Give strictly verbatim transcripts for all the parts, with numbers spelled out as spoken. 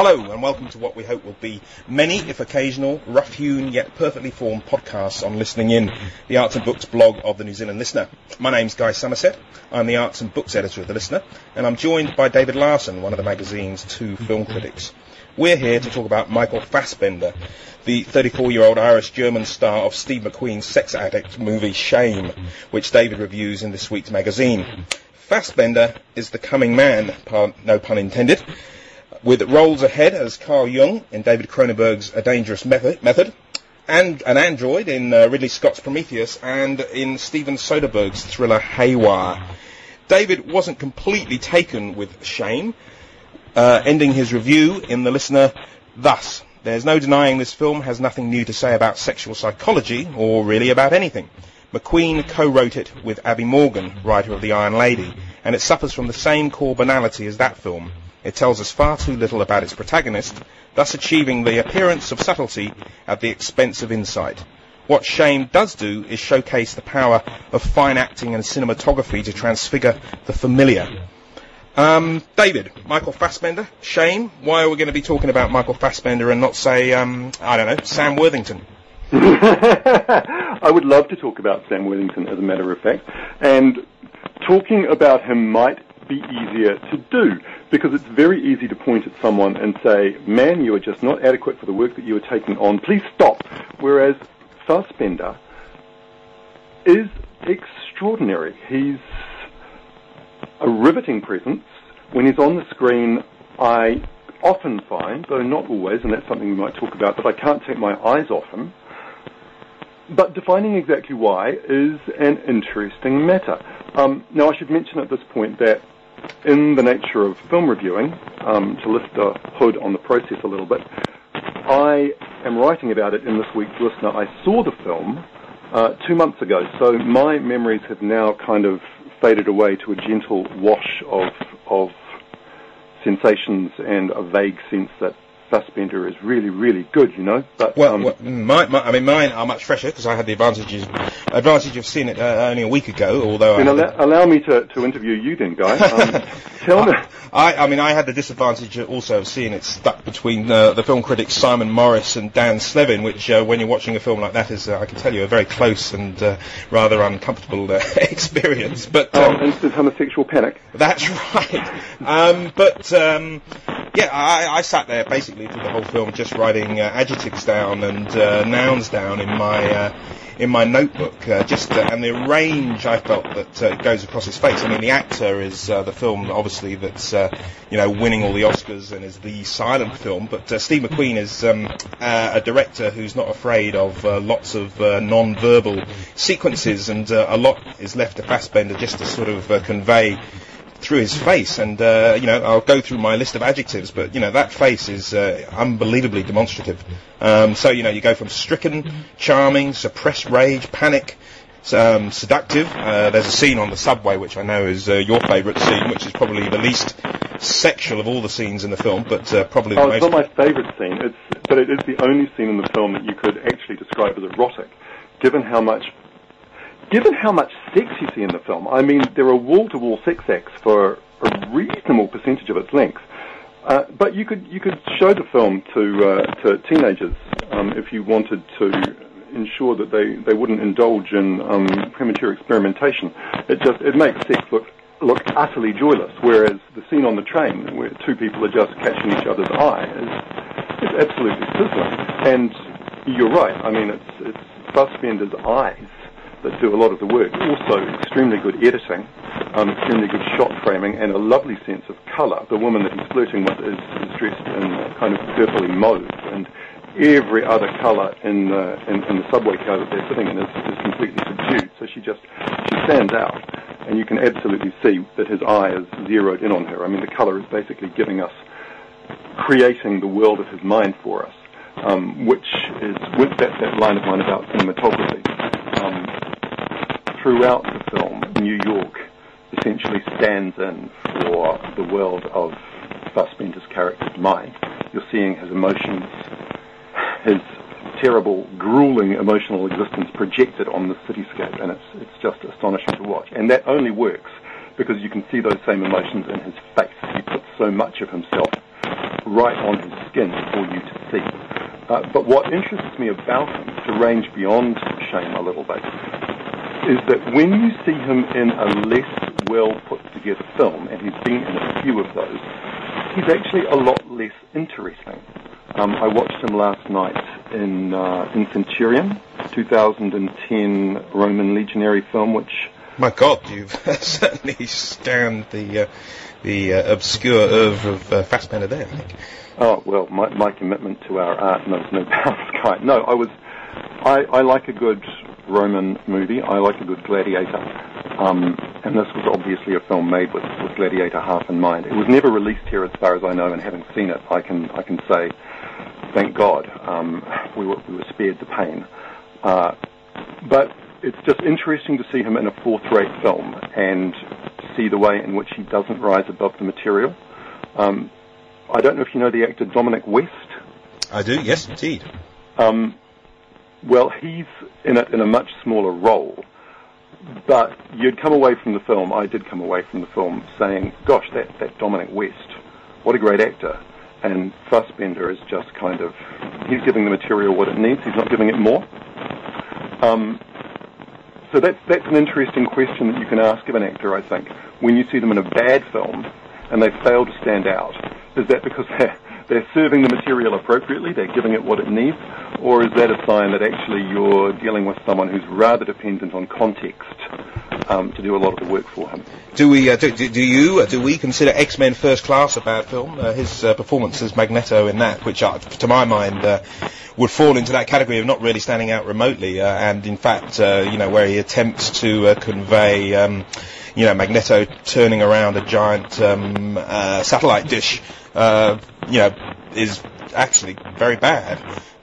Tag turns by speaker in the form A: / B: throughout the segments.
A: Hello and welcome to what we hope will be many, if occasional, rough-hewn yet perfectly formed podcasts on listening in, the Arts and Books blog of the New Zealand Listener. My name's Guy Somerset, I'm the Arts and Books editor of the Listener, and I'm joined by David Larson, one of the magazine's two film critics. We're here to talk about Michael Fassbender, the thirty-four-year-old Irish-German star of Steve McQueen's sex addict movie Shame, which David reviews in this week's magazine. Fassbender is the coming man, no pun intended, with roles ahead as Carl Jung in David Cronenberg's A Dangerous Method, and an android in uh, Ridley Scott's Prometheus, and in Steven Soderbergh's thriller Haywire. David wasn't completely taken with Shame, uh, ending his review in The Listener thus: "There's no denying this film has nothing new to say about sexual psychology, or really about anything. McQueen co-wrote it with Abby Morgan, writer of The Iron Lady, and it suffers from the same core banality as that film. It tells us far too little about its protagonist, thus achieving the appearance of subtlety at the expense of insight. What Shame does do is showcase the power of fine acting and cinematography to transfigure the familiar." Um, David, Michael Fassbender, Shame. Why are we going to be talking about Michael Fassbender and not, say, um, I don't know, Sam Worthington?
B: I would love to talk about Sam Worthington, as a matter of fact, and talking about him might be easier to do, because it's very easy to point at someone and say, man, you are just not adequate for the work that you are taking on, please stop. Whereas Fassbender is extraordinary. He's a riveting presence. When he's on the screen, I often find, though not always, and that's something we might talk about, that I can't take my eyes off him. But defining exactly why is an interesting matter. Um, now, I should mention at this point that in the nature of film reviewing, um, to lift the hood on the process a little bit, I am writing about it in this week's Listener. I saw the film uh, two months ago, so my memories have now kind of faded away to a gentle wash of of sensations and a vague sense that Fassbender is really, really good, you know. But
A: well,
B: um,
A: well my, my, I mean, mine are much fresher because I had the advantages advantage of seeing it uh, only a week ago. Although
B: then
A: I
B: allow,
A: the...
B: allow me to, to interview you, then, Guy. Um, tell me.
A: I, I mean, I had the disadvantage also of seeing it stuck between uh, the film critics Simon Morris and Dan Slevin, which, uh, when you're watching a film like that, is, uh, I can tell you, a very close and uh, rather uncomfortable uh, experience. But um,
B: oh, instant homosexual panic.
A: That's right. Um, but um, yeah, I, I sat there basically through the whole film just writing uh, adjectives down and uh, nouns down in my uh, in my notebook, uh, just uh, and the range I felt that uh, goes across his face. I mean, the actor is uh, the film, obviously, that's uh, you know winning all the Oscars and is the silent film. But uh, Steve McQueen is um, uh, a director who's not afraid of uh, lots of uh, non-verbal sequences, and uh, a lot is left to Fassbender just to sort of uh, convey through his face. And uh, you know, I'll go through my list of adjectives, but you know, that face is uh, unbelievably demonstrative. Um, so you know, you go from stricken, charming, suppressed rage, panic, um, seductive. Uh, there's a scene on the subway which I know is uh, your favourite scene, which is probably the least sexual of all the scenes in the film, but uh, probably
B: oh,
A: the
B: it's
A: most.
B: not my favourite scene. It's but it is the only scene in the film that you could actually describe as erotic, given how much. Given how much sex you see in the film. I mean, there are wall-to-wall sex acts for a reasonable percentage of its length. Uh, but you could you could show the film to uh, to teenagers um, if you wanted to ensure that they, they wouldn't indulge in um, premature experimentation. It just it makes sex look look utterly joyless. Whereas the scene on the train, where two people are just catching each other's eye, is, is absolutely sizzling. And you're right. I mean, it's it's Fassbender's eyes that do a lot of the work. Also, extremely good editing, um, extremely good shot framing, and a lovely sense of colour. The woman that he's flirting with is, is dressed in kind of purpley mauve, and every other colour in, uh, in in the subway car that they're sitting in is, is completely subdued. So she just she stands out, and you can absolutely see that his eye is zeroed in on her. I mean, the colour is basically giving us, creating the world of his mind for us, um, which is with that, that line of mine about cinematography. Um, Throughout the film, New York essentially stands in for the world of Fassbender's character's mind. You're seeing his emotions, his terrible, grueling emotional existence projected on the cityscape, and it's it's just astonishing to watch. And that only works because you can see those same emotions in his face. He puts so much of himself right on his skin for you to see. Uh, but what interests me about him, to range beyond Shame a little bit, is that when you see him in a less well put together film, and he's been in a few of those, he's actually a lot less interesting. Um, I watched him last night in uh, in Centurion, two thousand ten Roman legionary film, which...
A: My God, you've certainly scanned the uh, the uh, obscure oeuvre of uh, Fassbender there, I think.
B: Oh, well, my, my commitment to our art knows no bounds, Kai. No, I was... I, I like a good Roman movie. I like a good Gladiator. Um, and this was obviously a film made with, with Gladiator half in mind. It was never released here as far as I know, and having seen it, I can I can say, thank God, um, we were we were spared the pain. Uh, but it's just interesting to see him in a fourth-rate film and see the way in which he doesn't rise above the material. Um, I don't know if you know the actor Dominic West.
A: I do, yes, indeed.
B: Um, well, he's in it in a much smaller role, but you'd come away from the film, I did come away from the film, saying, gosh, that, that Dominic West, what a great actor. And Fassbender is just kind of, he's giving the material what it needs, he's not giving it more. Um, so that's, that's an interesting question that you can ask of an actor, I think. When you see them in a bad film and they fail to stand out, is that because they're, they're serving the material appropriately, they're giving it what it needs, or is that a sign that actually you're dealing with someone who's rather dependent on context um, to do a lot of the work for him?
A: Do we, uh, do, do, do you, uh, do we consider X-Men First Class a bad film? Uh, his uh, performance as Magneto in that, which uh, to my mind uh, would fall into that category of not really standing out remotely, uh, and in fact, uh, you know, where he attempts to uh, convey, um, you know, Magneto turning around a giant um, uh, satellite dish, uh, you know, is actually very bad.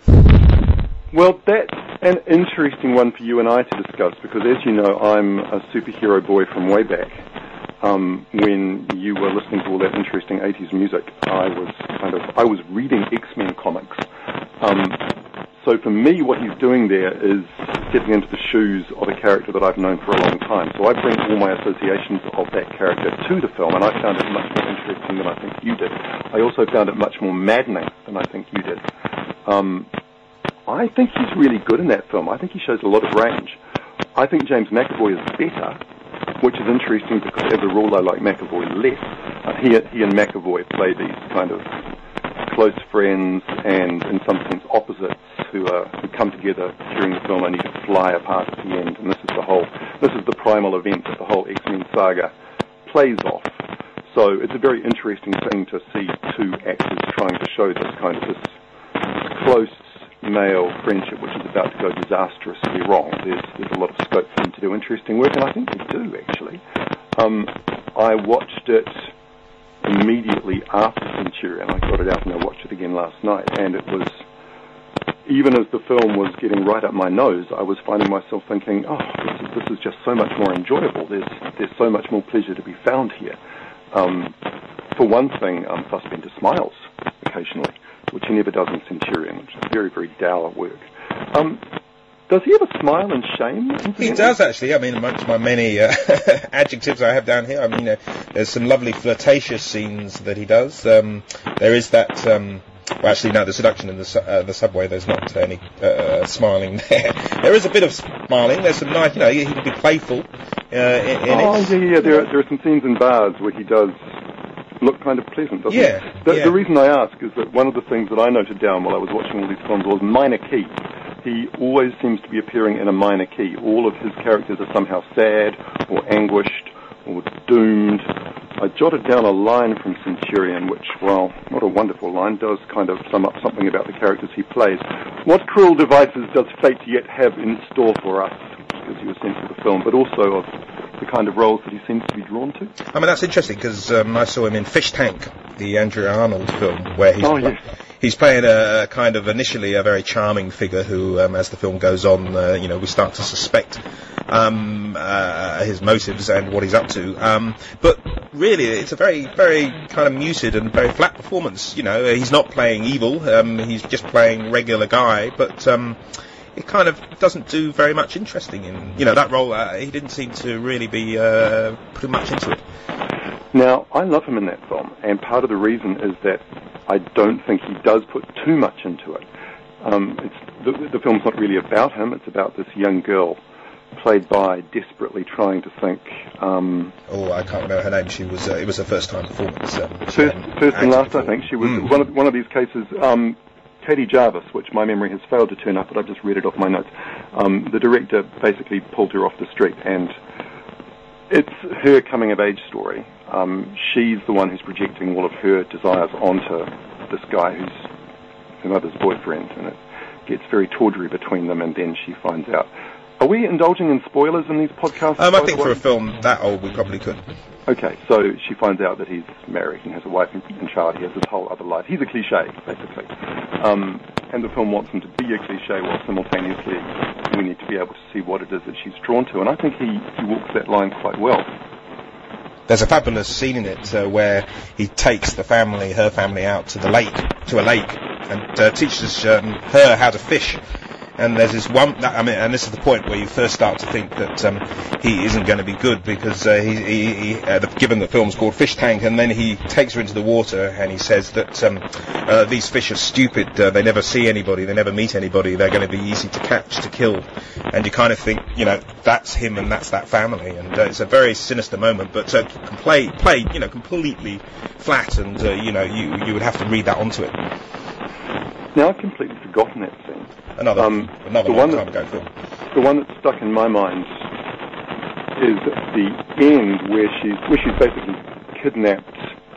B: Well, that's an interesting one for you and I to discuss, because as you know, I'm a superhero boy from way back. Um, when you were listening to all that interesting eighties music, I was kind of, I was reading X-Men comics. Um, so for me, what he's doing there is stepping into the shoes of a character that I've known for a long time. So I bring all my associations of that character to the film, and I found it much more interesting than I think you did. I also found it much more maddening than I think you did. Um, I think he's really good in that film. I think he shows a lot of range. I think James McAvoy is better, which is interesting because as a rule I like McAvoy less. Uh, he, he and McAvoy play these kind of close friends and in some sense opposites who, uh, who come together during the film only to fly apart at the end. And this is the whole, this is the primal event that the whole X-Men saga plays off. So it's a very interesting thing to see two actors trying to show this kind of this close male friendship, which is about to go disastrously wrong. There's there's a lot of scope for them to do interesting work, and I think they do, actually. Um, I watched it immediately after Centurion. I got it out and I watched it again last night, and it was, even as the film was getting right up my nose, I was finding myself thinking, oh, this is, this is just so much more enjoyable. There's, there's so much more pleasure to be found here. Um, for one thing, um, Fassbender smiles occasionally, which he never does in Centurion, which is very, very dour work. Um, does he ever smile in Shame?
A: He does, actually. I mean, amongst my many uh, adjectives I have down here, I mean, uh, there's some lovely flirtatious scenes that he does. Um, there is that, um, well, actually, no, the seduction in the, su- uh, the subway, there's not any uh, smiling there. There is a bit of smiling. There's some nice, you know, he, he can be playful uh, in, in
B: oh,
A: it.
B: Oh, yeah, yeah. There are, there are some scenes in bars where he does look kind of pleasant, doesn't
A: yeah,
B: he? The,
A: yeah.
B: the reason I ask is that one of the things that I noted down while I was watching all these films was minor key. He always seems to be appearing in a minor key. All of his characters are somehow sad or anguished or doomed. I jotted down a line from Centurion, which, well, not a wonderful line, does kind of sum up something about the characters he plays. What cruel devices does fate yet have in store for us? Which gives you a sense of the film, but also of the kind of roles that he seems to be drawn to.
A: I mean, that's interesting, because um, I saw him in Fish Tank, the Andrew Arnold film, where he's,
B: oh,
A: pl-
B: yes.
A: he's playing a, a kind of initially a very charming figure who, um, as the film goes on, uh, you know, we start to suspect um, uh, his motives and what he's up to. Um, but really, it's a very, very kind of muted and very flat performance. You know, he's not playing evil, um, he's just playing regular guy, but um, it kind of doesn't do very much interesting in, you know, that role. Uh, he didn't seem to really be uh, putting much into it.
B: Now, I love him in that film, and part of the reason is that I don't think he does put too much into it. Um, it's, the, the film's not really about him, it's about this young girl played by desperately trying to think. Um,
A: oh, I can't remember her name. She was. Uh, it was her first time performance. Um,
B: first,
A: um,
B: first and last,
A: before.
B: I think. She was
A: mm.
B: one of one of these cases. Um, Katie Jarvis, which my memory has failed to turn up, but I've just read it off my notes. Um, the director basically pulled her off the street, and it's her coming of age story. Um, she's the one who's projecting all of her desires onto this guy who's her mother's boyfriend, and it gets very tawdry between them, and then she finds out. Are we indulging in spoilers in these podcasts?
A: Um, I think for a film that old, we probably could.
B: Okay, so she finds out that he's married and has a wife and, and child. He has this whole other life. He's a cliche, basically. Um, and the film wants him to be a cliche while simultaneously we need to be able to see what it is that she's drawn to. And I think he, he walks that line quite well.
A: There's a fabulous scene in it uh, where he takes the family, her family, out to the lake, to a lake, and uh, teaches um, her how to fish. And there's this one, that, I mean, and this is the point where you first start to think that um, he isn't going to be good because uh, he, he, he uh, the, given the film's called Fish Tank, and then he takes her into the water and he says that um, uh, these fish are stupid. Uh, they never see anybody. They never meet anybody. They're going to be easy to catch, to kill. And you kind of think, you know, that's him and that's that family. And uh, it's a very sinister moment, but uh, play, play, you know, completely flat, and uh, you know, you you would have to read that onto it.
B: Now I've completely forgotten that scene.
A: Another, um, another
B: the
A: long
B: one
A: time
B: that,
A: ago film.
B: The one that's stuck in my mind is the end where she's where she's basically kidnapped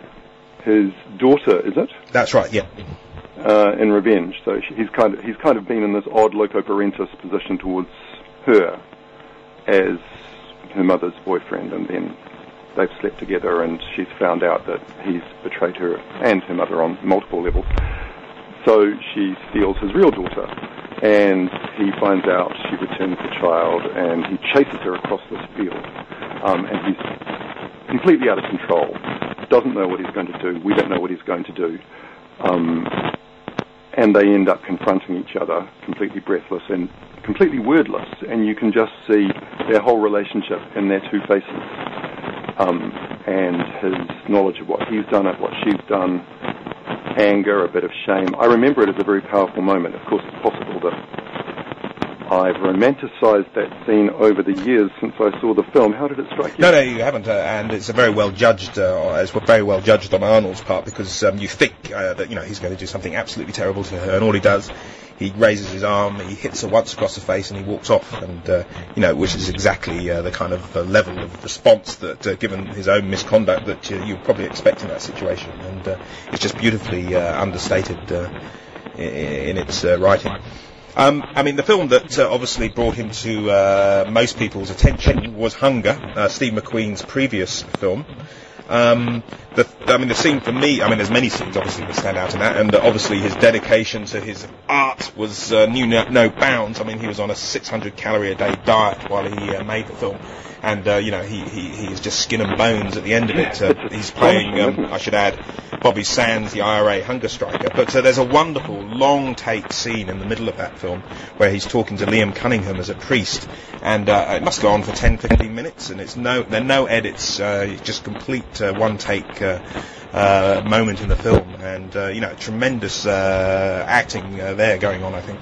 B: his daughter. Is it?
A: That's right. Yeah.
B: Uh, in revenge, so she, he's kind of he's kind of been in this odd loco parentis position towards her as her mother's boyfriend, and then they've slept together, and she's found out that he's betrayed her and her mother on multiple levels. So she steals his real daughter, and he finds out, she returns the child, and he chases her across this field. Um, and he's completely out of control, doesn't know what he's going to do, we don't know what he's going to do. Um, and they end up confronting each other, completely breathless and completely wordless, and you can just see their whole relationship in their two faces. Um, and his knowledge of what he's done, of what she's done, anger, a bit of shame. I remember it as a very powerful moment. Of course, it's possible that I've romanticized that scene over the years since I saw the film. How did it strike you?
A: No, no, you haven't, uh, and it's a very well judged, uh, it's very well judged on Arnold's part, because um, you think uh, that, you know, he's going to do something absolutely terrible to her, and all he does, he raises his arm, he hits her once across the face, and he walks off, and, uh, you know, which is exactly uh, the kind of uh, level of response that, uh, given his own misconduct, that uh, you'd probably expect in that situation, and uh, it's just beautifully uh, understated uh, in, in its uh, writing. Um, I mean, the film that uh, obviously brought him to uh, most people's attention was Hunger, uh, Steve McQueen's previous film. Um, the, I mean, the scene for me, I mean, there's many scenes obviously that stand out in that, and uh, obviously his dedication to his art was uh, knew no, no bounds. I mean, he was on a six hundred calorie a day diet while he uh, made the film. And, uh, you know, he, he, he's just skin and bones at the end of it. Uh, he's playing, um, I should add, Bobby Sands, the I R A hunger striker. But uh, there's a wonderful long take scene in the middle of that film where he's talking to Liam Cunningham as a priest. And uh, it must go on for ten, fifteen minutes. And it's no, there are no edits. Uh, it's just complete uh, one take uh, uh, moment in the film. And, uh, you know, tremendous uh, acting uh, there going on, I think.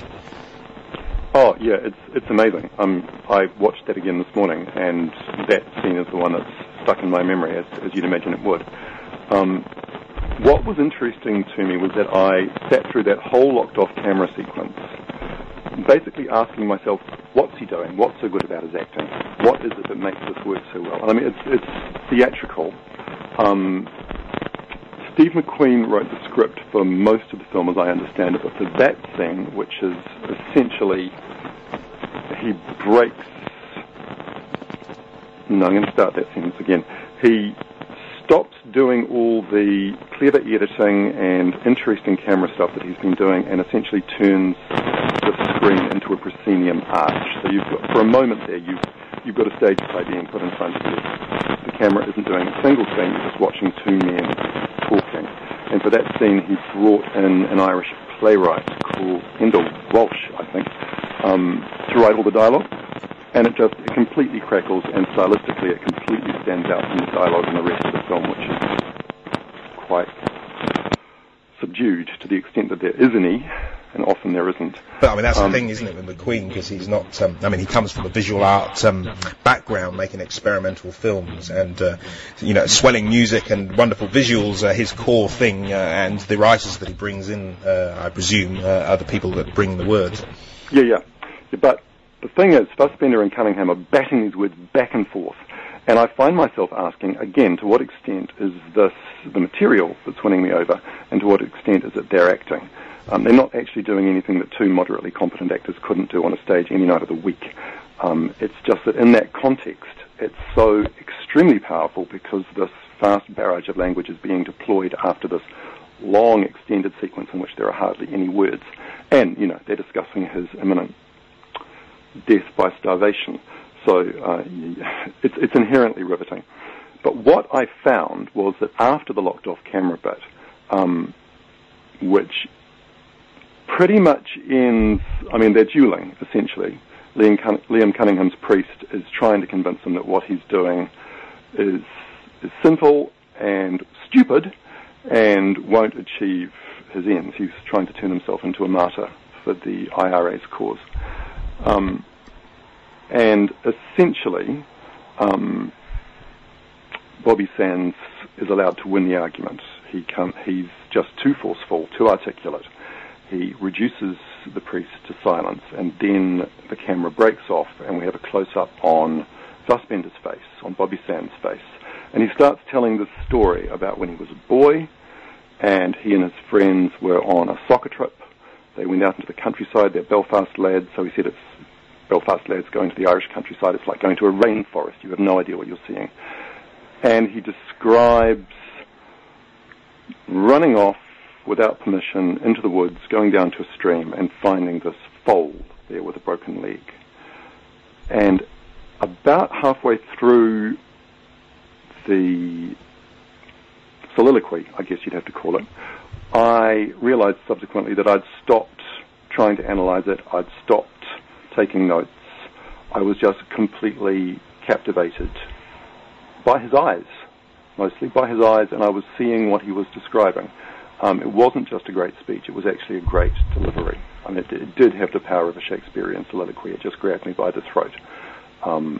B: Oh, yeah, it's it's amazing. Um, I watched that again this morning, and that scene is the one that's stuck in my memory, as, as you'd imagine it would. Um, what was interesting to me was that I sat through that whole locked-off camera sequence, basically asking myself, what's he doing? What's so good about his acting? What is it that makes this work so well? I mean, it's, it's theatrical. Um, Steve McQueen wrote the script for most of the film, as I understand it, but for that scene, which is essentially, he breaks... No, I'm going to start that sentence again. He stops doing all the clever editing and interesting camera stuff that he's been doing and essentially turns the screen into a proscenium arch. So you've got, for a moment there, you've, you've got a stage play being put in front of you. The camera isn't doing a single thing, you're just watching two men talking. And for that scene, he brought in an Irish playwright called Endell Walsh, I think, um, to write all the dialogue. and it just it completely crackles, and stylistically it completely stands out from the dialogue in the rest of the film, which is quite subdued to the extent that there is any, and often there isn't.
A: But I mean, that's
B: um,
A: the thing, isn't it, with McQueen, because he's not, um, I mean, he comes from a visual art um, background, making experimental films, and, uh, you know, swelling music and wonderful visuals are his core thing, uh, and the writers that he brings in, uh, I presume, uh, are the people that bring the words.
B: Yeah, yeah. yeah but the thing is, Fassbender and Cunningham are batting these words back and forth, and I find myself asking, again, to what extent is this the material that's winning me over, and to what extent is it their acting? Um, they're not actually doing anything that two moderately competent actors couldn't do on a stage any night of the week. Um, it's just that in that context, it's so extremely powerful because this vast barrage of language is being deployed after this long, extended sequence in which there are hardly any words. And, you know, they're discussing his imminent death by starvation. So uh, it's, it's inherently riveting. But what I found was that after the locked-off camera bit, um, which pretty much ends, I mean, they're dueling, essentially. Liam, Cun- Liam Cunningham's priest is trying to convince him that what he's doing is, is sinful and stupid and won't achieve his ends. He's trying to turn himself into a martyr for the I R A's cause. Um, and essentially, um, Bobby Sands is allowed to win the argument. He come, he's just too forceful, too articulate. He reduces the priest to silence, and then the camera breaks off, and we have a close-up on Fassbender's face, on Bobby Sands' face. And he starts telling this story about when he was a boy, and he and his friends were on a soccer trip. They went out into the countryside. They're Belfast lads, so he said it's Belfast lads going to the Irish countryside. It's like going to a rainforest. You have no idea what you're seeing. And he describes running off without permission into the woods, going down to a stream and finding this foal there with a broken leg. And about halfway through the soliloquy, I guess you'd have to call it, I realized subsequently that I'd stopped trying to analyze it. I'd stopped taking notes. I was just completely captivated by his eyes, mostly by his eyes, and I was seeing what he was describing. Um, it wasn't just a great speech, it was actually a great delivery. I mean, it, it did have the power of a Shakespearean soliloquy. It just grabbed me by the throat. Um,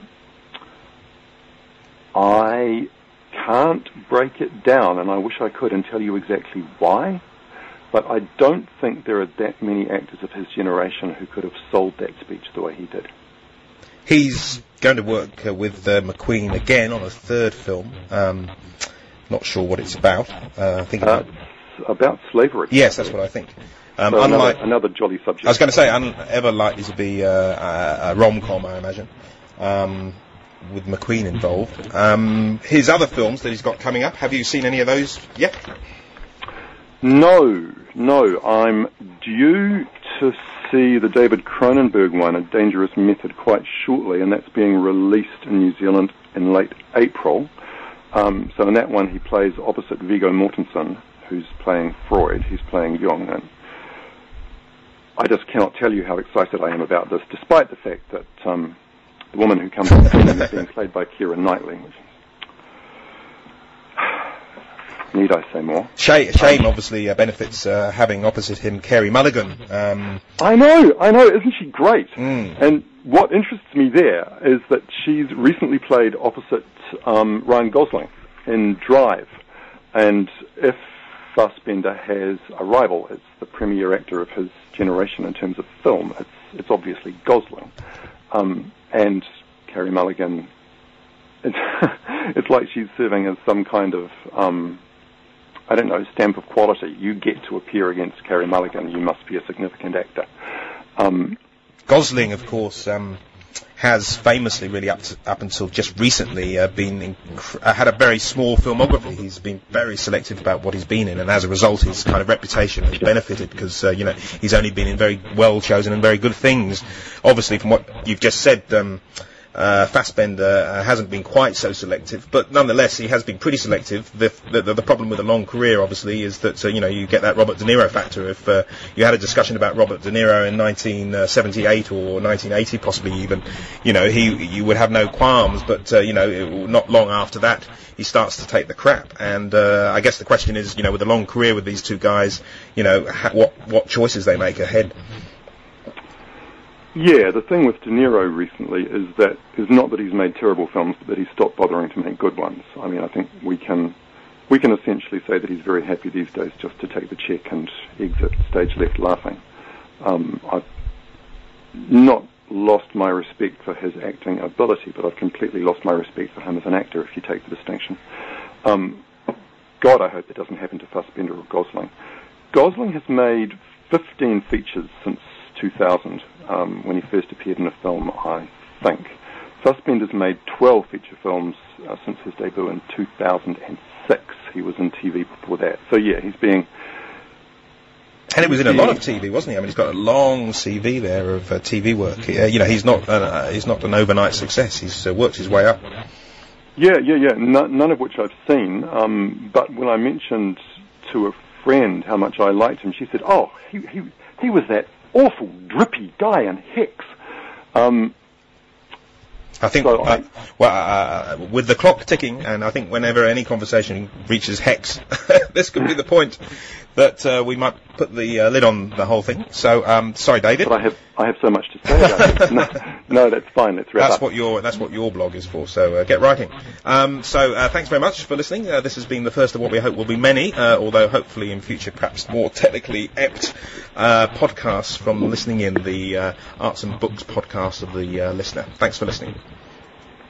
B: I can't break it down, and I wish I could and tell you exactly why, but I don't think there are that many actors of his generation who could have sold that speech the way he did.
A: He's going to work uh, with uh, McQueen again on a third film. Um, not sure what it's about. Uh, I think
B: uh,
A: about
B: it's about slavery.
A: Yes, that's what I think. Um,
B: so
A: unlike
B: another, another jolly subject.
A: I was going to say, un- ever likely to be uh, a, a rom-com, I imagine, um, with McQueen involved. Um, his other films that he's got coming up, have you seen any of those yet?
B: No, no. I'm due to see the David Cronenberg one, A Dangerous Method, quite shortly, and that's being released in New Zealand in late April. Um, so in that one, he plays opposite Viggo Mortensen, who's playing Freud. He's playing Jung, and I just cannot tell you how excited I am about this, despite the fact that um, the woman who comes on screen is being played by Keira Knightley. Need I say more?
A: Shame, shame obviously, uh, benefits uh, having opposite him Carey Mulligan. Um,
B: I know, I know, isn't she great?
A: Mm.
B: And what interests me there is that she's recently played opposite um, Ryan Gosling in Drive. And if Fassbender has a rival, it's the premier actor of his generation in terms of film, it's, it's obviously Gosling. Um, and Carey Mulligan, it's, it's like she's serving as some kind of... Um, I don't know, stamp of quality. You get to appear against Carey Mulligan, you must be a significant actor. Um,
A: Gosling, of course, um, has famously, really up to, up until just recently, uh, been inc- uh, had a very small filmography. He's been very selective about what he's been in, and as a result, his kind of reputation has benefited because uh, you know he's only been in very well chosen and very good things. Obviously, from what you've just said. Um, Uh, Fassbender uh, hasn't been quite so selective, but nonetheless he has been pretty selective. The the, the problem with a long career, obviously, is that uh, you know you get that Robert De Niro factor. If uh, you had a discussion about Robert De Niro in nineteen seventy-eight or nineteen eighty, possibly even, you know he you would have no qualms. But uh, you know it, not long after that he starts to take the crap. And uh, I guess the question is, you know, with a long career with these two guys, you know ha- what what choices they make ahead.
B: Yeah, the thing with De Niro recently is that is not that he's made terrible films, but that he's stopped bothering to make good ones. I mean, I think we can we can essentially say that he's very happy these days just to take the check and exit stage left laughing. Um, I've not lost my respect for his acting ability, but I've completely lost my respect for him as an actor, if you take the distinction. Um, God, I hope that doesn't happen to Fassbender or Gosling. Gosling has made fifteen features since two thousand, um, when he first appeared in a film, I think. Fassbender's made twelve feature films uh, since his debut in two thousand six. He was in T V before that. So, yeah, he's being...
A: And it was in a lot of T V, wasn't he? I mean, he's got a long C V there of uh, T V work. Uh, you know, he's not uh, he's not an overnight success. He's uh, worked his way up.
B: Yeah, yeah, yeah, no, none of which I've seen. Um, but when I mentioned to a friend how much I liked him, she said, oh, he he, he was that awful, drippy guy in Hex. Um,
A: I think,
B: so
A: uh,
B: I,
A: well, uh, with the clock ticking, and I think whenever any conversation reaches Hex, this could be the point that uh, we might put the uh, lid on the whole thing. So, um, sorry, David.
B: But I have I have so much to say about it. No, no, that's fine. Let's wrap
A: that's
B: up.
A: What your, that's what your blog is for, so uh, get writing. Um, so, uh, thanks very much for listening. Uh, this has been the first of what we hope will be many, uh, although hopefully in future perhaps more technically apt uh, podcasts from Listening In, the uh, Arts and Books podcast of the uh, listener. Thanks for listening.